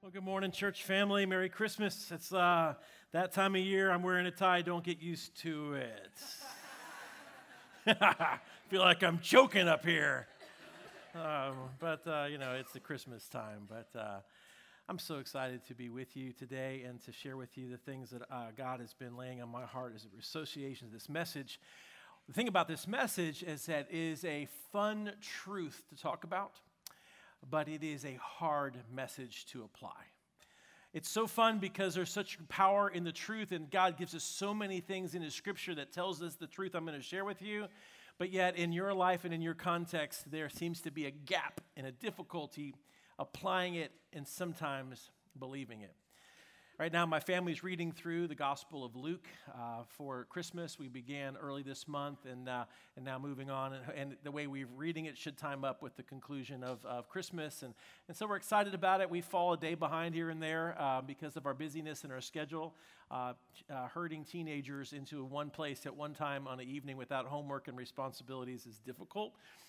Well, good morning, church family. Merry Christmas. It's that time of year. I'm wearing a tie. Don't get used to it. Feel like I'm choking up here. But it's the Christmas time. But I'm so excited to be with you today and to share with you the things that God has been laying on my heart as a association of this message. The thing about this message is that it is a fun truth to talk about, but it is a hard message to apply. It's so fun because there's such power in the truth, and God gives us so many things in His Scripture that tells us the truth I'm going to share with you. But yet, in your life and in your context, there seems to be a gap and a difficulty applying it and sometimes believing it. Right now, my family's reading through the Gospel of Luke for Christmas. We began early this month, and now moving on. And the way we're reading it should time up with the conclusion of Christmas. And so we're excited about it. We fall a day behind here and there because of our busyness and our schedule. Herding teenagers into one place at one time on an evening without homework and responsibilities is difficult.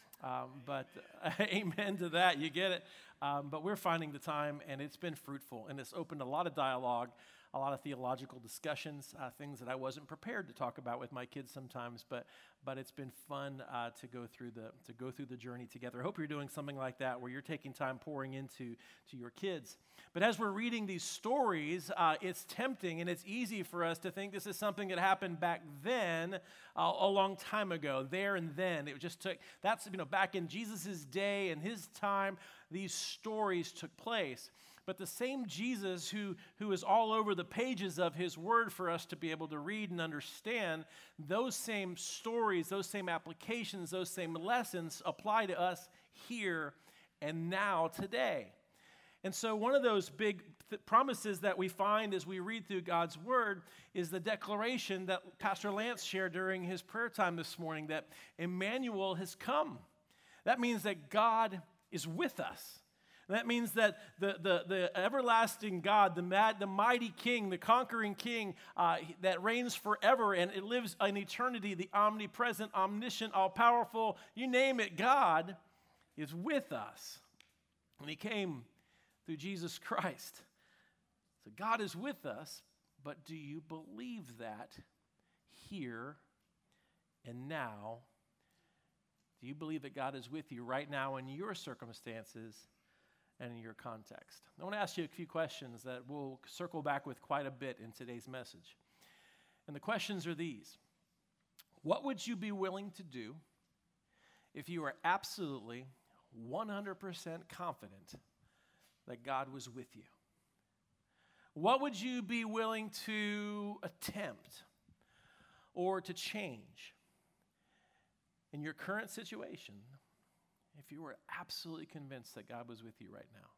But amen to that, you get it. But we're finding the time, and it's been fruitful, and it's opened a lot of dialogue, a lot of theological discussions, things that I wasn't prepared to talk about with my kids sometimes. But it's been fun to go through the journey together. I hope you're doing something like that, where you're taking time pouring into your kids. But as we're reading these stories, it's tempting and it's easy for us to think this is something that happened back then, a long time ago, there and then. It just took, back in Jesus' day and His time, these stories took place. But the same Jesus who is all over the pages of His Word for us to be able to read and understand, those same stories, those same applications, those same lessons apply to us here and now today. And so one of those big promises that we find as we read through God's Word is the declaration that Pastor Lance shared during his prayer time this morning, that Emmanuel has come. That means that God is with us. That means that the everlasting God, the mighty King, the conquering King that reigns forever and it lives in eternity, the omnipresent, omniscient, all-powerful, you name it, God is with us. And He came through Jesus Christ. So God is with us, but do you believe that here and now? Do you believe that God is with you right now in your circumstances and in your context? I want to ask you a few questions that we'll circle back with quite a bit in today's message. And the questions are these. What would you be willing to do if you were absolutely 100% confident that God was with you? What would you be willing to attempt or to change in your current situation if you were absolutely convinced that God was with you right now?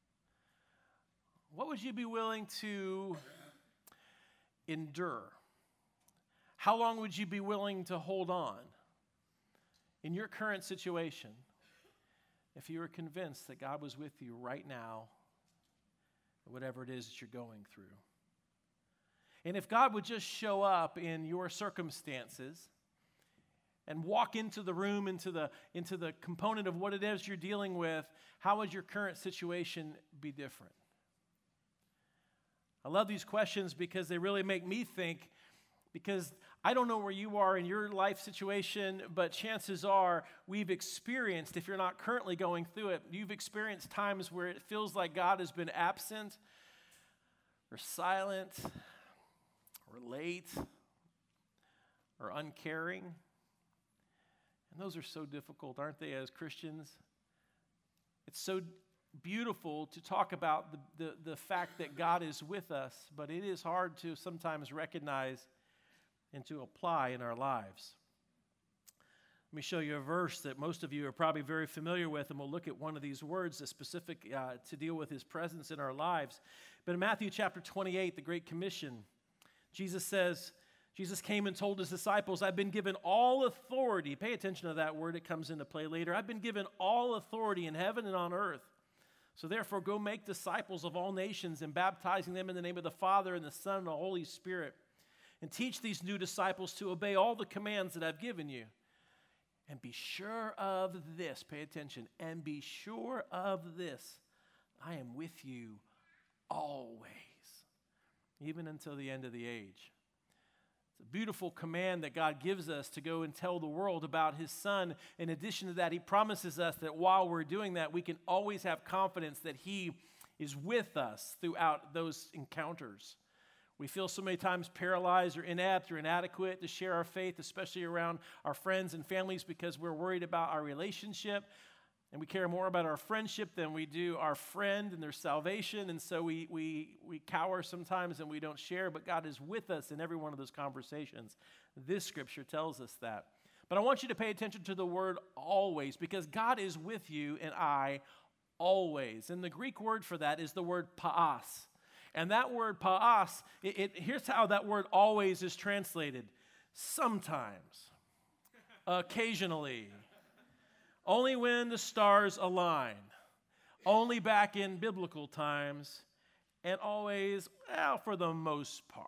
What would you be willing to endure? How long would you be willing to hold on in your current situation if you were convinced that God was with you right now, whatever it is that you're going through? And if God would just show up in your circumstances and walk into the room, into the component of what it is you're dealing with, how would your current situation be different? I love these questions because they really make me think, because I don't know where you are in your life situation, but chances are we've experienced, if you're not currently going through it, you've experienced times where it feels like God has been absent or silent or late or uncaring. And those are so difficult, aren't they, as Christians? It's so beautiful to talk about the fact that God is with us, but it is hard to sometimes recognize and to apply in our lives. Let me show you a verse that most of you are probably very familiar with, and we'll look at one of these words that's specific to deal with His presence in our lives. But in Matthew chapter 28, the Great Commission, Jesus came and told His disciples, I've been given all authority. Pay attention to that word. It comes into play later. I've been given all authority in heaven and on earth. So therefore, go make disciples of all nations and baptizing them in the name of the Father and the Son and the Holy Spirit. And teach these new disciples to obey all the commands that I've given you. And be sure of this. Pay attention. And be sure of this. I am with you always, even until the end of the age. It's a beautiful command that God gives us to go and tell the world about his Son. In addition to that, he promises us that while we're doing that, we can always have confidence that he is with us throughout those encounters. We feel so many times paralyzed or inept or inadequate to share our faith, especially around our friends and families, because we're worried about our relationship. And we care more about our friendship than we do our friend and their salvation. And so we cower sometimes and we don't share, but God is with us in every one of those conversations. This scripture tells us that. But I want you to pay attention to the word always, because God is with you and I always. And the Greek word for that is the word paas. And that word paas, here's how that word always is translated. Sometimes, occasionally, only when the stars align, only back in biblical times, and always, well, for the most part.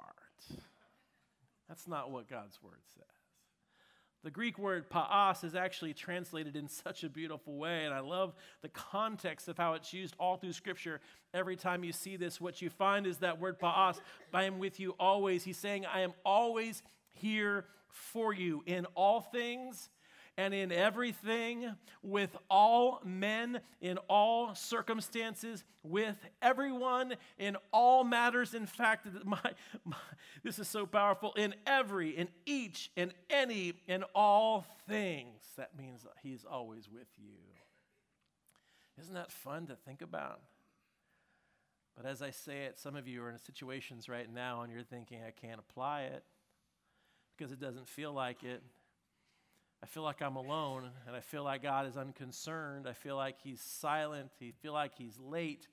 That's not what God's word says. The Greek word paas is actually translated in such a beautiful way, and I love the context of how it's used all through Scripture. Every time you see this, what you find is that word paas, I am with you always. He's saying, I am always here for you in all things and in everything, with all men, in all circumstances, with everyone, in all matters. In fact, this is so powerful. In every, in each, in any, in all things. That means he's always with you. Isn't that fun to think about? But as I say it, some of you are in situations right now and you're thinking, I can't apply it because it doesn't feel like it. I feel like I'm alone, and I feel like God is unconcerned. I feel like he's silent. I feel like he's late.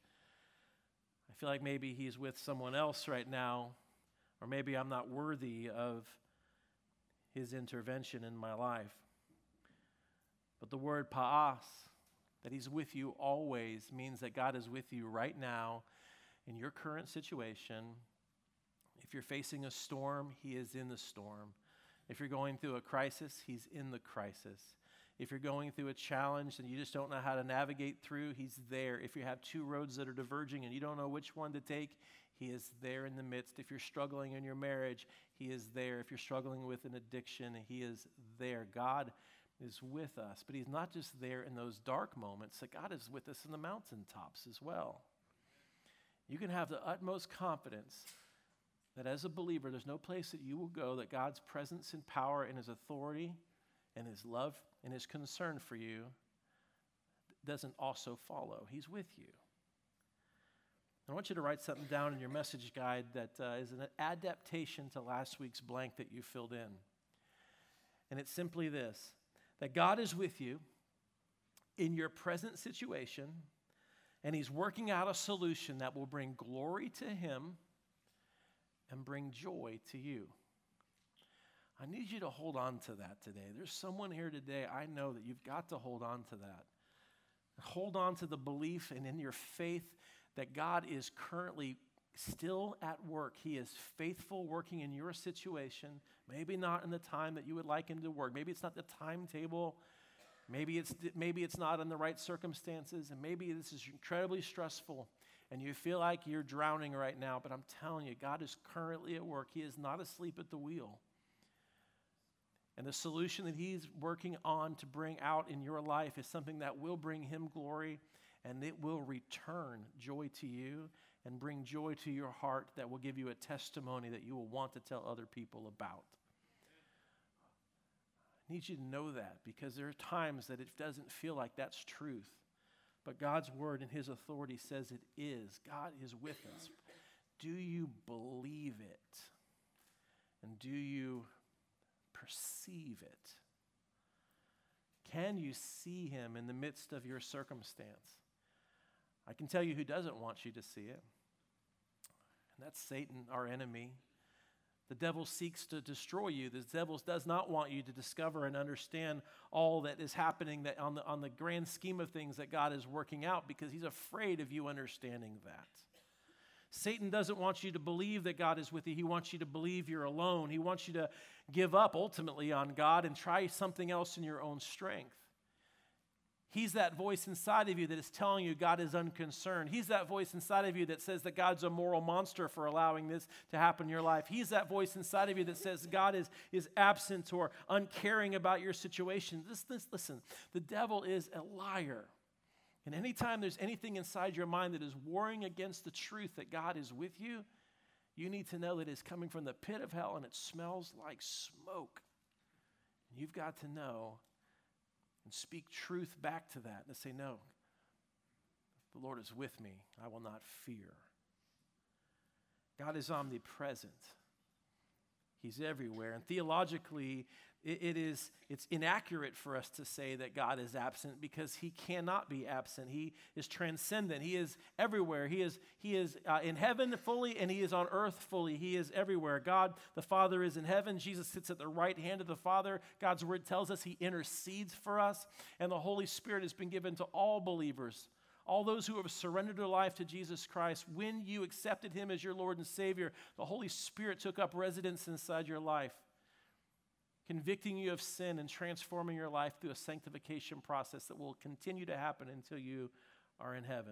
I feel like maybe he's with someone else right now, or maybe I'm not worthy of his intervention in my life. But the word paas, that he's with you always, means that God is with you right now in your current situation. If you're facing a storm, he is in the storm. If you're going through a crisis, he's in the crisis. If you're going through a challenge and you just don't know how to navigate through, he's there. If you have two roads that are diverging and you don't know which one to take, he is there in the midst. If you're struggling in your marriage, he is there. If you're struggling with an addiction, he is there. God is with us, but he's not just there in those dark moments. That God is with us in the mountaintops as well. You can have the utmost confidence that as a believer, there's no place that you will go that God's presence and power and his authority and his love and his concern for you doesn't also follow. He's with you. I want you to write something down in your message guide that is an adaptation to last week's blank that you filled in. And it's simply this, that God is with you in your present situation, and he's working out a solution that will bring glory to him and bring joy to you. I need you to hold on to that today. There's someone here today, I know that you've got to hold on to that. Hold on to the belief and in your faith that God is currently still at work. He is faithful working in your situation, maybe not in the time that you would like him to work. Maybe it's not the timetable. Maybe it's not in the right circumstances, and maybe this is incredibly stressful. And you feel like you're drowning right now, but I'm telling you, God is currently at work. He is not asleep at the wheel. And the solution that he's working on to bring out in your life is something that will bring him glory, and it will return joy to you and bring joy to your heart that will give you a testimony that you will want to tell other people about. I need you to know that, because there are times that it doesn't feel like that's truth. But God's word and his authority says it is. God is with us. Do you believe it? And do you perceive it? Can you see him in the midst of your circumstance? I can tell you who doesn't want you to see it. And that's Satan, our enemy. The devil seeks to destroy you. The devil does not want you to discover and understand all that is happening that on the grand scheme of things that God is working out, because he's afraid of you understanding that. Satan doesn't want you to believe that God is with you. He wants you to believe you're alone. He wants you to give up ultimately on God and try something else in your own strength. He's that voice inside of you that is telling you God is unconcerned. He's that voice inside of you that says that God's a moral monster for allowing this to happen in your life. He's that voice inside of you that says God is absent or uncaring about your situation. Listen, the devil is a liar. And anytime there's anything inside your mind that is warring against the truth that God is with you, you need to know that it's coming from the pit of hell and it smells like smoke. And you've got to know and speak truth back to that and say, no, the Lord is with me. I will not fear. God is omnipresent. He's everywhere. And theologically, it's inaccurate for us to say that God is absent because he cannot be absent. He is transcendent. He is everywhere. He is in heaven fully and he is on earth fully. He is everywhere. God the Father is in heaven. Jesus sits at the right hand of the Father. God's word tells us he intercedes for us. And the Holy Spirit has been given to all believers, all those who have surrendered their life to Jesus Christ. When you accepted him as your Lord and Savior, the Holy Spirit took up residence inside your life, convicting you of sin and transforming your life through a sanctification process that will continue to happen until you are in heaven.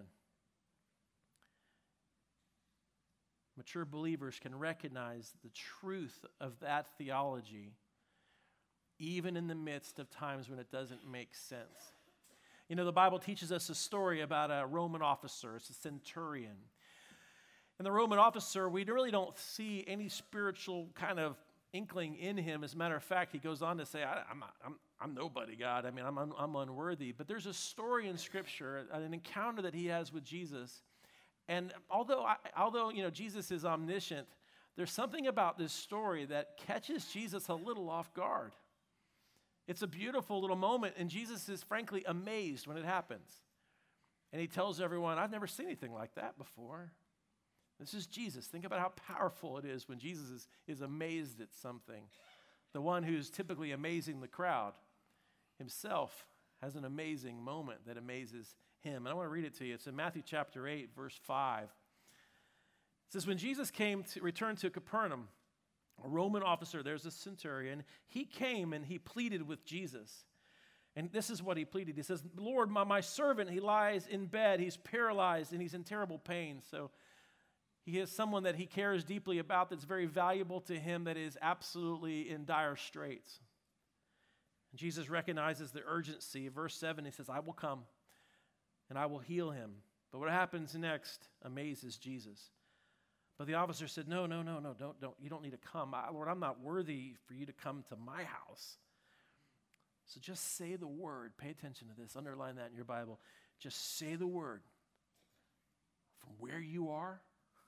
Mature believers can recognize the truth of that theology even in the midst of times when it doesn't make sense. You know, the Bible teaches us a story about a Roman officer. It's a centurion. And the Roman officer, we really don't see any spiritual kind of inkling in him. As a matter of fact, he goes on to say, I'm nobody, God. I mean, I'm unworthy. But there's a story in Scripture, an encounter that he has with Jesus. And although you know Jesus is omniscient, there's something about this story that catches Jesus a little off guard. It's a beautiful little moment, and Jesus is frankly amazed when it happens. And he tells everyone, I've never seen anything like that before. This is Jesus. Think about how powerful it is when Jesus is amazed at something. The one who's typically amazing the crowd himself has an amazing moment that amazes him. And I want to read it to you. It's in Matthew chapter 8, verse 5. It says, when Jesus returned to Capernaum, a Roman officer, there's a centurion, he came and he pleaded with Jesus. And this is what he pleaded. He says, Lord, my servant, he lies in bed, he's paralyzed, and he's in terrible pain. So he is someone that he cares deeply about, that's very valuable to him, that is absolutely in dire straits. And Jesus recognizes the urgency. Verse 7, he says, I will come and I will heal him. But what happens next amazes Jesus. But the officer said, no, don't, you don't need to come. Lord, I'm not worthy for you to come to my house. So just say the word. Pay attention to this. Underline that in your Bible. Just say the word. From where you are,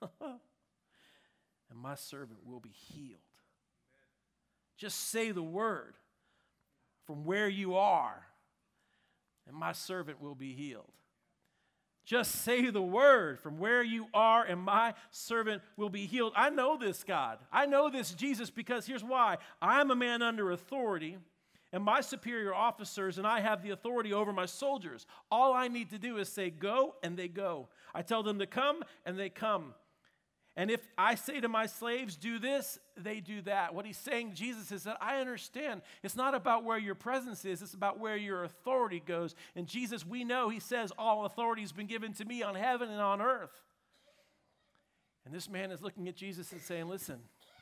and my servant will be healed. Just say the word. From where you are, and my servant will be healed. Just say the word. From where you are, and my servant will be healed. I know this God. I know this Jesus because here's why. I'm a man under authority, and my superior officers, and I have the authority over my soldiers. All I need to do is say go, and they go. I tell them to come, and they come. And if I say to my slaves, do this, they do that. What he's saying, Jesus, is that I understand. It's not about where your presence is. It's about where your authority goes. And Jesus, we know, he says, all authority has been given to me on heaven and on earth. And this man is looking at Jesus and saying, listen,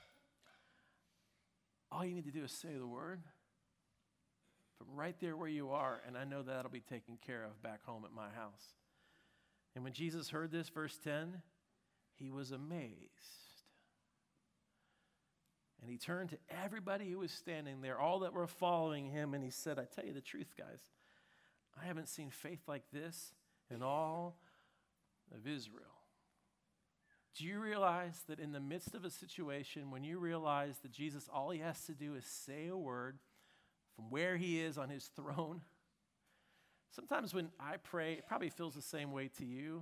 all you need to do is say the word from right there where you are, and I know that'll be taken care of back home at my house. And when Jesus heard this, verse 10, he was amazed. And he turned to everybody who was standing there, all that were following him, and he said, I tell you the truth, guys, I haven't seen faith like this in all of Israel. Do you realize that in the midst of a situation, when you realize that Jesus, all he has to do is say a word from where he is on his throne? Sometimes when I pray, it probably feels the same way to you.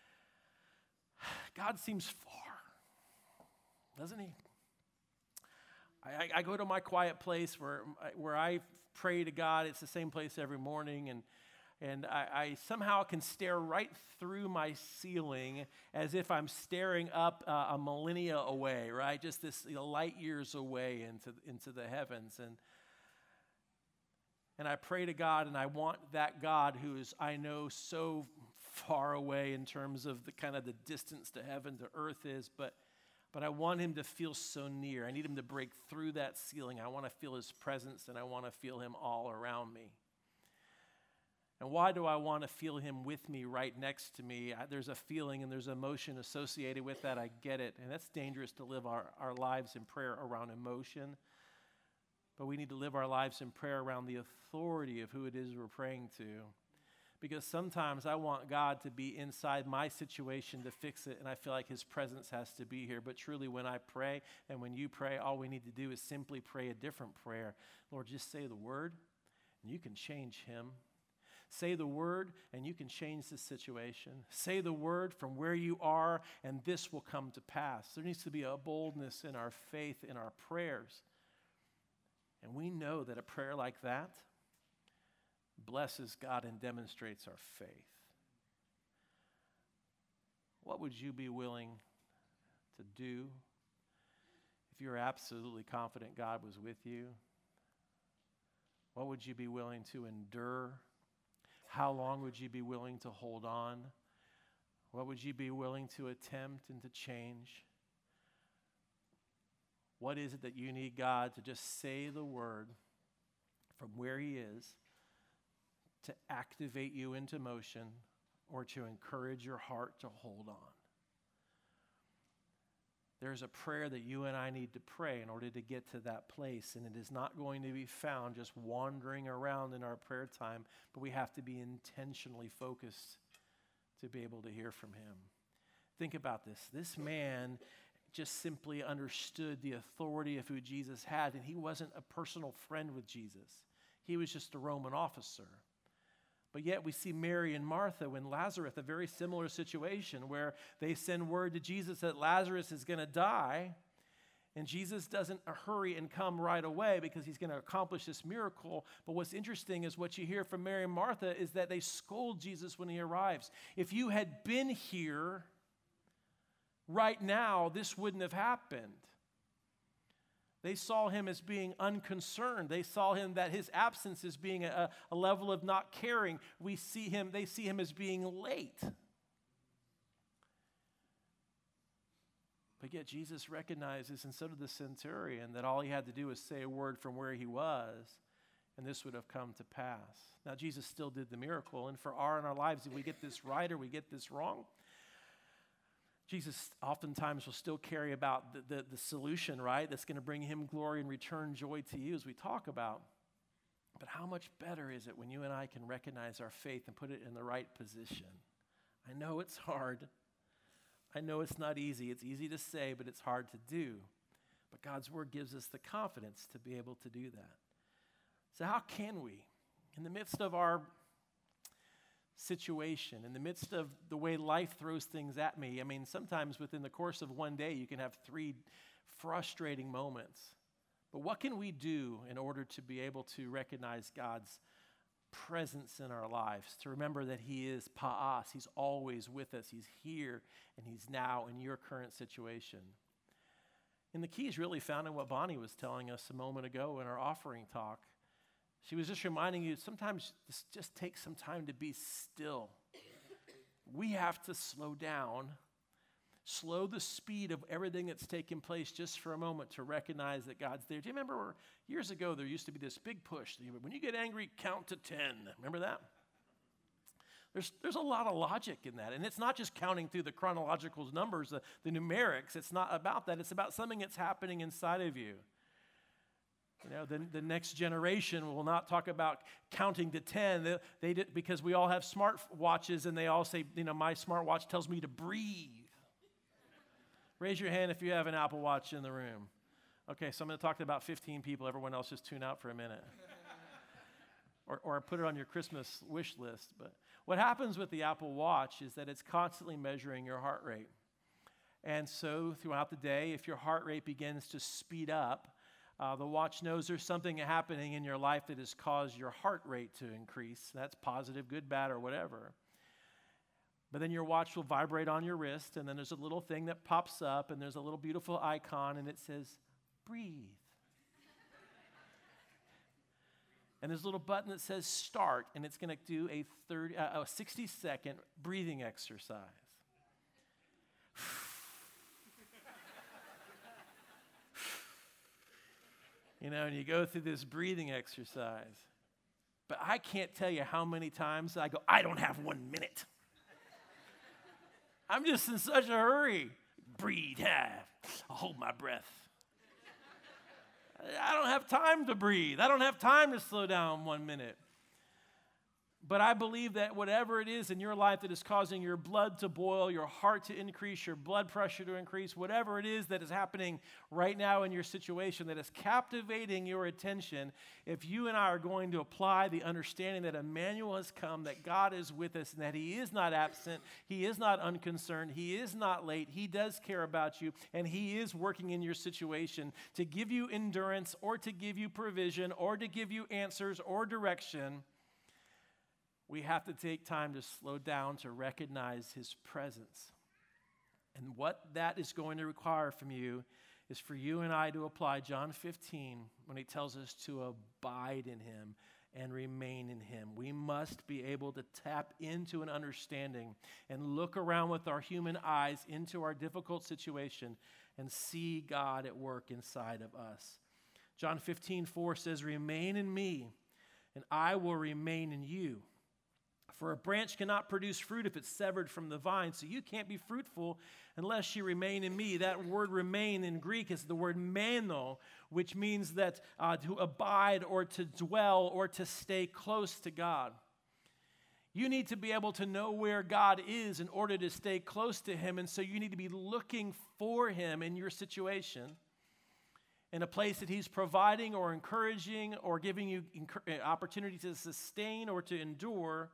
God seems far, doesn't he? I go to my quiet place where I pray to God. It's the same place every morning, and I somehow can stare right through my ceiling as if I'm staring up a millennia away, right? Just this light years away into the heavens. And And I pray to God, and I want that God who is, I know, so far away in terms of the kind of the distance to heaven to earth is, but I want him to feel so near. I need him to break through that ceiling. I want to feel his presence, and I want to feel him all around me. And why do I want to feel him with me, right next to me? There's a feeling and there's emotion associated with that. I get it. And that's dangerous to live our lives in prayer around emotion. But we need to live our lives in prayer around the authority of who it is we're praying to. Because sometimes I want God to be inside my situation to fix it, and I feel like his presence has to be here. But truly, when I pray and when you pray, all we need to do is simply pray a different prayer. Lord, just say the word, and you can change him. Say the word, and you can change the situation. Say the word from where you are, and this will come to pass. There needs to be a boldness in our faith, in our prayers. And we know that a prayer like that blesses God and demonstrates our faith. What would you be willing to do if you're absolutely confident God was with you? What would you be willing to endure? How long would you be willing to hold on? What would you be willing to attempt and to change? What is it that you need God to just say the word from where he is to activate you into motion or to encourage your heart to hold on? There's a prayer that you and I need to pray in order to get to that place, and it is not going to be found just wandering around in our prayer time, but we have to be intentionally focused to be able to hear from him. Think about this. This man just simply understood the authority of who Jesus had, and he wasn't a personal friend with Jesus. He was just a Roman officer. But yet we see Mary and Martha when Lazarus, a very similar situation where they send word to Jesus that Lazarus is going to die, and Jesus doesn't hurry and come right away because he's going to accomplish this miracle. But what's interesting is what you hear from Mary and Martha is that they scold Jesus when he arrives. If you had been here right now, this wouldn't have happened. They saw him as being unconcerned. They saw him that his absence as being a level of not caring. They see him as being late. But yet Jesus recognizes, and so did the centurion, that all he had to do was say a word from where he was, and this would have come to pass. Now, Jesus still did the miracle, and in our lives, if we get this right or we get this wrong, Jesus oftentimes will still carry about the solution, right? That's going to bring him glory and return joy to you as we talk about. But how much better is it when you and I can recognize our faith and put it in the right position? I know it's hard. I know it's not easy. It's easy to say, but it's hard to do. But God's word gives us the confidence to be able to do that. So how can we, in the midst of our situation, in the midst of the way life throws things at me, I mean, sometimes within the course of one day, you can have 3 frustrating moments. But what can we do in order to be able to recognize God's presence in our lives, to remember that he is pa'as, he's always with us, he's here, and he's now in your current situation? And the key is really found in what Bonnie was telling us a moment ago in our offering talk. She was just reminding you, sometimes this just takes some time to be still. We have to slow down, slow the speed of everything that's taking place just for a moment to recognize that God's there. Do you remember years ago there used to be this big push? When you get angry, count to 10. Remember that? There's a lot of logic in that. And it's not just counting through the chronological numbers, the numerics. It's not about that. It's about something that's happening inside of you. You know, the next generation will not talk about counting to 10 because we all have smart watches and they all say, you know, my smartwatch tells me to breathe. Raise your hand if you have an Apple Watch in the room. Okay, so I'm going to talk to about 15 people. Everyone else just tune out for a minute. or put it on your Christmas wish list. But what happens with the Apple Watch is that it's constantly measuring your heart rate. And so throughout the day, if your heart rate begins to speed up, the watch knows there's something happening in your life that has caused your heart rate to increase. That's positive, good, bad, or whatever. But then your watch will vibrate on your wrist, and then there's a little thing that pops up, and there's a little beautiful icon, and it says, breathe. And there's a little button that says start, and it's going to do a 60-second breathing exercise. And you go through this breathing exercise. But I can't tell you how many times I go, I don't have 1 minute. I'm just in such a hurry. Breathe, I'll hold my breath. I don't have time to breathe. I don't have time to slow down 1 minute. But I believe that whatever it is in your life that is causing your blood to boil, your heart to increase, your blood pressure to increase, whatever it is that is happening right now in your situation that is captivating your attention, if you and I are going to apply the understanding that Emmanuel has come, that God is with us, and that He is not absent, He is not unconcerned, He is not late, He does care about you, and He is working in your situation to give you endurance or to give you provision or to give you answers or direction, we have to take time to slow down to recognize His presence. And what that is going to require from you is for you and I to apply John 15 when He tells us to abide in Him and remain in Him. We must be able to tap into an understanding and look around with our human eyes into our difficult situation and see God at work inside of us. John 15:4 says, "Remain in me, and I will remain in you. For a branch cannot produce fruit if it's severed from the vine, so you can't be fruitful unless you remain in me." That word remain in Greek is the word meno, which means that to abide or to dwell or to stay close to God. You need to be able to know where God is in order to stay close to Him, and so you need to be looking for Him in your situation, in a place that He's providing or encouraging or giving you opportunity to sustain or to endure.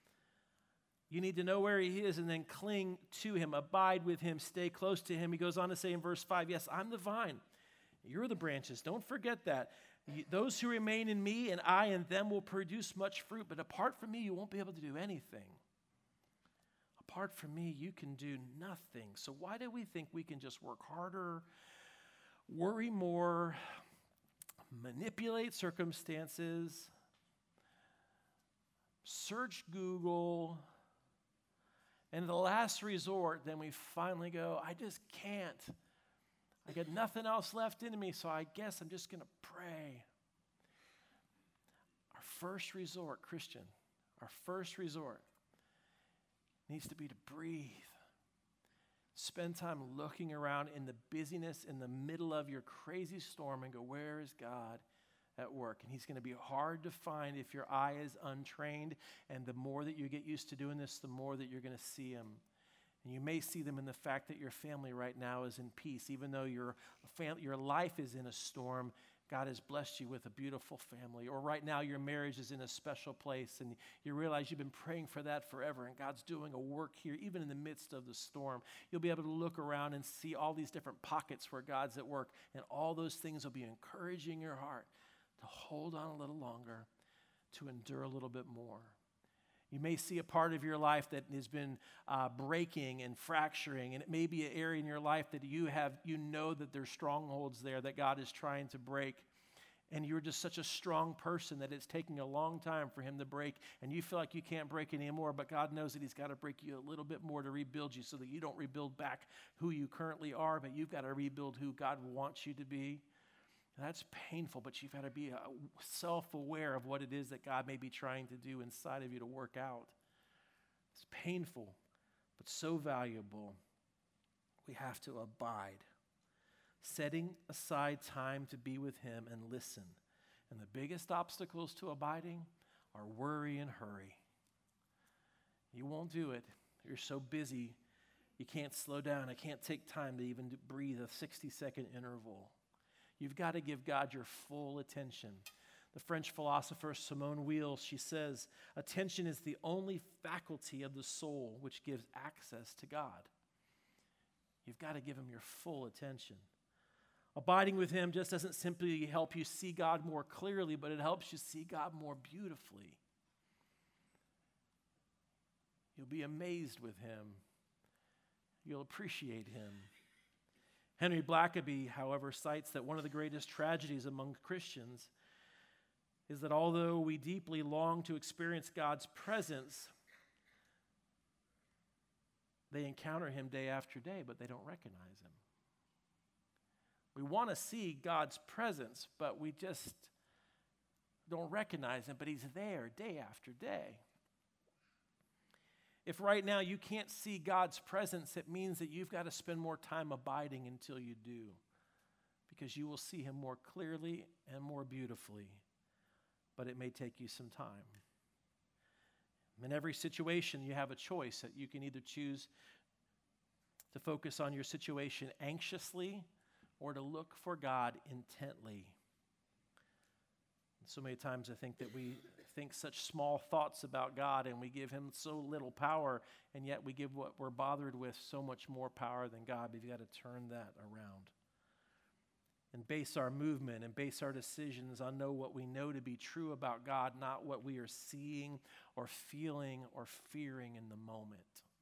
You need to know where He is and then cling to Him, abide with Him, stay close to Him. He goes on to say in verse 5, yes, I'm the vine, you're the branches. Don't forget that. Those who remain in me and I in them will produce much fruit, but apart from me, you won't be able to do anything. Apart from me, you can do nothing. So why do we think we can just work harder, worry more, manipulate circumstances, search Google, and in the last resort, then we finally go, I just can't. I got nothing else left in me, so I guess I'm just going to pray. Our first resort, Christian, our first resort needs to be to breathe. Spend time looking around in the busyness, in the middle of your crazy storm, and go, where is God at work? And He's going to be hard to find if your eye is untrained, and the more that you get used to doing this, the more that you're going to see Him. And you may see them in the fact that your family right now is in peace. Even though your life is in a storm, God has blessed you with a beautiful family. Or right now your marriage is in a special place, and you realize you've been praying for that forever, and God's doing a work here even in the midst of the storm. You'll be able to look around and see all these different pockets where God's at work, and all those things will be encouraging your heart to hold on a little longer, to endure a little bit more. You may see a part of your life that has been breaking and fracturing, and it may be an area in your life that you know that there's strongholds there that God is trying to break, and you're just such a strong person that it's taking a long time for Him to break, and you feel like you can't break anymore, but God knows that He's got to break you a little bit more to rebuild you so that you don't rebuild back who you currently are, but you've got to rebuild who God wants you to be. That's painful, but you've got to be self-aware of what it is that God may be trying to do inside of you to work out. It's painful, but so valuable. We have to abide, setting aside time to be with Him and listen. And the biggest obstacles to abiding are worry and hurry. You won't do it. You're so busy, you can't slow down. I can't take time to even breathe a 60-second interval. You've got to give God your full attention. The French philosopher Simone Weil, she says, attention is the only faculty of the soul which gives access to God. You've got to give Him your full attention. Abiding with Him just doesn't simply help you see God more clearly, but it helps you see God more beautifully. You'll be amazed with Him. You'll appreciate Him. Henry Blackaby, however, cites that one of the greatest tragedies among Christians is that although we deeply long to experience God's presence, they encounter him day after day, but they don't recognize him. We want to see God's presence, but we just don't recognize him, but he's there day after day. If right now you can't see God's presence, it means that you've got to spend more time abiding until you do, because you will see him more clearly and more beautifully, but it may take you some time. In every situation, you have a choice that you can either choose to focus on your situation anxiously or to look for God intently. So many times I think that we think such small thoughts about God and we give him so little power, and yet we give what we're bothered with so much more power than God. We've got to turn that around and base our movement and base our decisions on what we know to be true about God, not what we are seeing or feeling or fearing in the moment.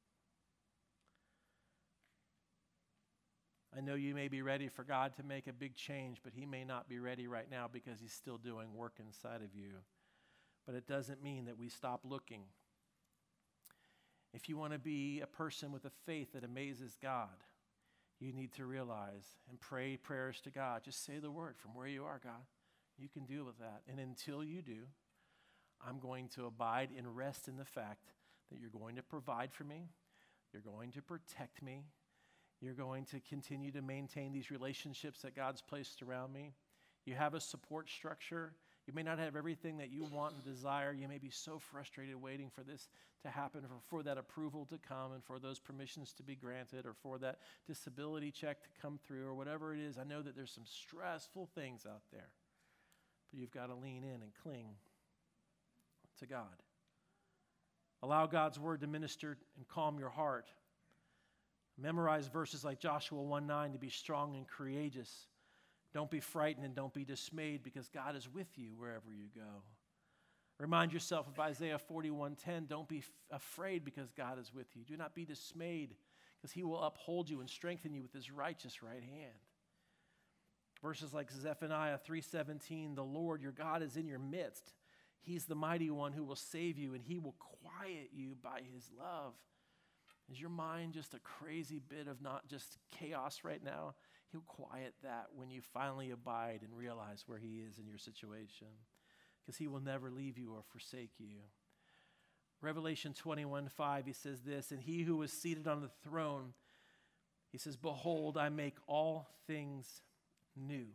I know you may be ready for God to make a big change, but he may not be ready right now because he's still doing work inside of you. But it doesn't mean that we stop looking. If you want to be a person with a faith that amazes God, you need to realize and pray prayers to God. Just say the word from where you are, God. You can deal with that. And until you do, I'm going to abide and rest in the fact that you're going to provide for me. You're going to protect me. You're going to continue to maintain these relationships that God's placed around me. You have a support structure. You may not have everything that you want and desire. You may be so frustrated waiting for this to happen, for that approval to come, and for those permissions to be granted, or for that disability check to come through, or whatever it is. I know that there's some stressful things out there, but you've got to lean in and cling to God. Allow God's word to minister and calm your heart. Memorize verses like Joshua 1:9 to be strong and courageous. Don't be frightened and don't be dismayed, because God is with you wherever you go. Remind yourself of Isaiah 41:10. Don't be afraid, because God is with you. Do not be dismayed, because he will uphold you and strengthen you with his righteous right hand. Verses like Zephaniah 3:17. The Lord your God is in your midst. He's the mighty one who will save you, and he will quiet you by his love. Is your mind just a crazy bit of not just chaos right now? He'll quiet that when you finally abide and realize where he is in your situation, because he will never leave you or forsake you. Revelation 21:5, he says this, and he who was seated on the throne, he says, behold, I make all things new.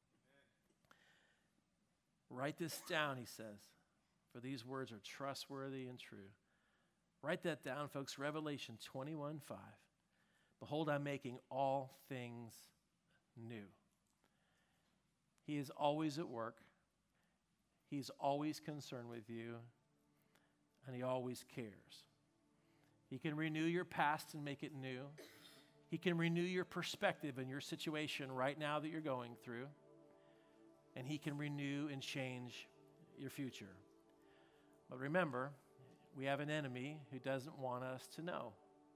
Write this down, he says, for these words are trustworthy and true. Write that down, folks. Revelation 21:5. Behold, I'm making all things new. He is always at work. He's always concerned with you, and he always cares. He can renew your past and make it new. He can renew your perspective and your situation right now that you're going through, and he can renew and change your future. But remember, we have an enemy who doesn't want us to know.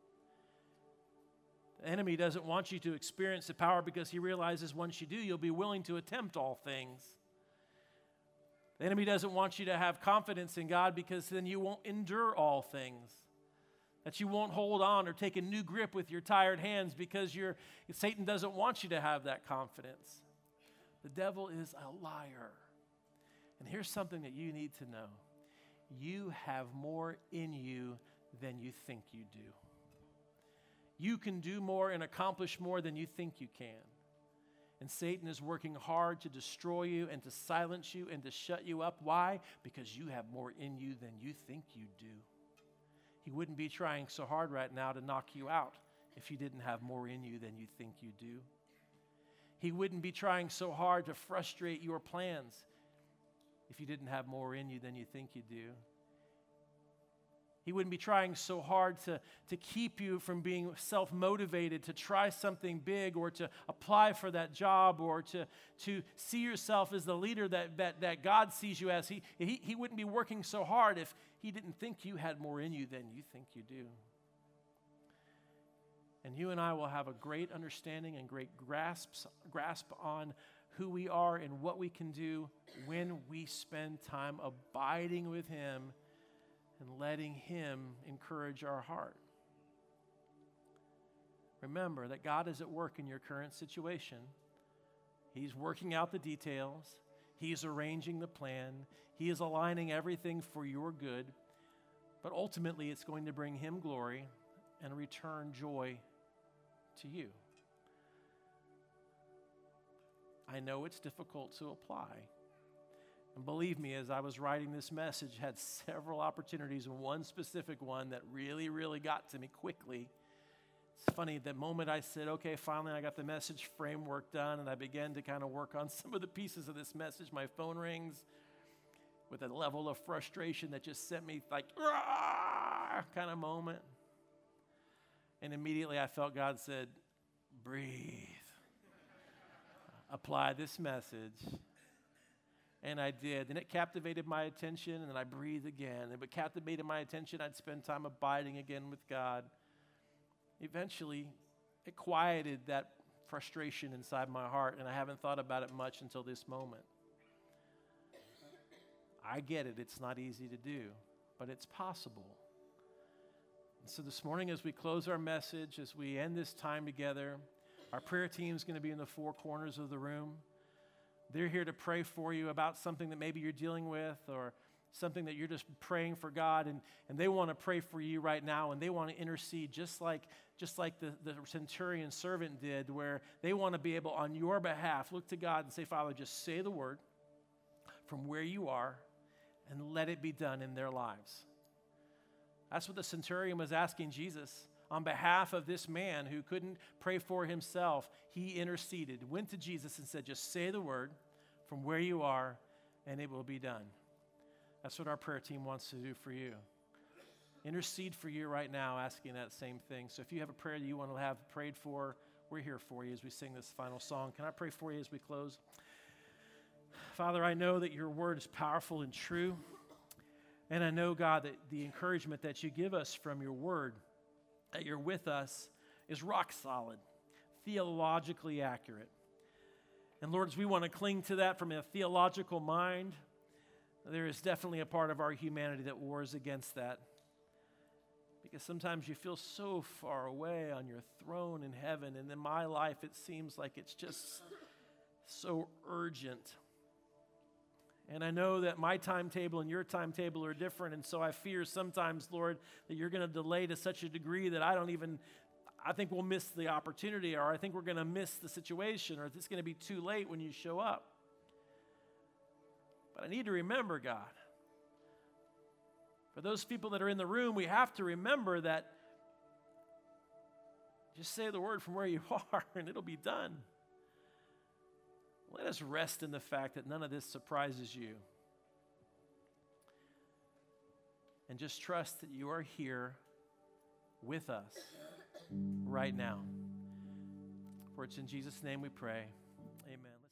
The enemy doesn't want you to experience the power, because he realizes once you do, you'll be willing to attempt all things. The enemy doesn't want you to have confidence in God, because then you won't endure all things. That you won't hold on or take a new grip with your tired hands, because Satan doesn't want you to have that confidence. The devil is a liar. And here's something that you need to know. You have more in you than you think you do. You can do more and accomplish more than you think you can. And Satan is working hard to destroy you and to silence you and to shut you up. Why? Because you have more in you than you think you do. He wouldn't be trying so hard right now to knock you out if you didn't have more in you than you think you do. He wouldn't be trying so hard to frustrate your plans if you didn't have more in you than you think you do. He wouldn't be trying so hard to keep you from being self-motivated to try something big, or to apply for that job, or to see yourself as the leader that God sees you as. He wouldn't be working so hard if he didn't think you had more in you than you think you do. And you and I will have a great understanding and great grasp on who we are and what we can do when we spend time abiding with Him and letting Him encourage our heart. Remember that God is at work in your current situation. He's working out the details. He's arranging the plan. He is aligning everything for your good. But ultimately, it's going to bring Him glory and return joy to you. I know it's difficult to apply. And believe me, as I was writing this message, I had several opportunities, and one specific one that really, really got to me quickly. It's funny, the moment I said, okay, finally I got the message framework done, and I began to kind of work on some of the pieces of this message, my phone rings with a level of frustration that just sent me like, kind of moment. And immediately I felt God said, breathe. Apply this message. And I did. And it captivated my attention, and then I breathed again. And it captivated my attention. I'd spend time abiding again with God. Eventually, it quieted that frustration inside my heart, and I haven't thought about it much until this moment. I get it. It's not easy to do, but it's possible. And so this morning, as we close our message, as we end this time together, our prayer team is going to be in the four corners of the room. They're here to pray for you about something that maybe you're dealing with or something that you're just praying for God, and they want to pray for you right now, and they want to intercede just like the centurion servant did, where they want to be able on your behalf look to God and say, Father, just say the word from where you are and let it be done in their lives. That's what the centurion was asking Jesus. On behalf of this man who couldn't pray for himself, he interceded, went to Jesus and said, just say the word from where you are and it will be done. That's what our prayer team wants to do for you. Intercede for you right now, asking that same thing. So if you have a prayer that you want to have prayed for, we're here for you as we sing this final song. Can I pray for you as we close? Father, I know that your word is powerful and true. And I know, God, that the encouragement that you give us from your word, that you're with us, is rock solid, theologically accurate. And Lord, as we want to cling to that from a theological mind, there is definitely a part of our humanity that wars against that. Because sometimes you feel so far away on your throne in heaven, and in my life it seems like it's just so urgent. And I know that my timetable and your timetable are different, and so I fear sometimes, Lord, that you're going to delay to such a degree that I think we'll miss the opportunity, or I think we're going to miss the situation, or it's going to be too late when you show up. But I need to remember, God, for those people that are in the room, we have to remember that just say the word from where you are and it'll be done. Let us rest in the fact that none of this surprises you. And just trust that you are here with us right now. For it's in Jesus' name we pray. Amen.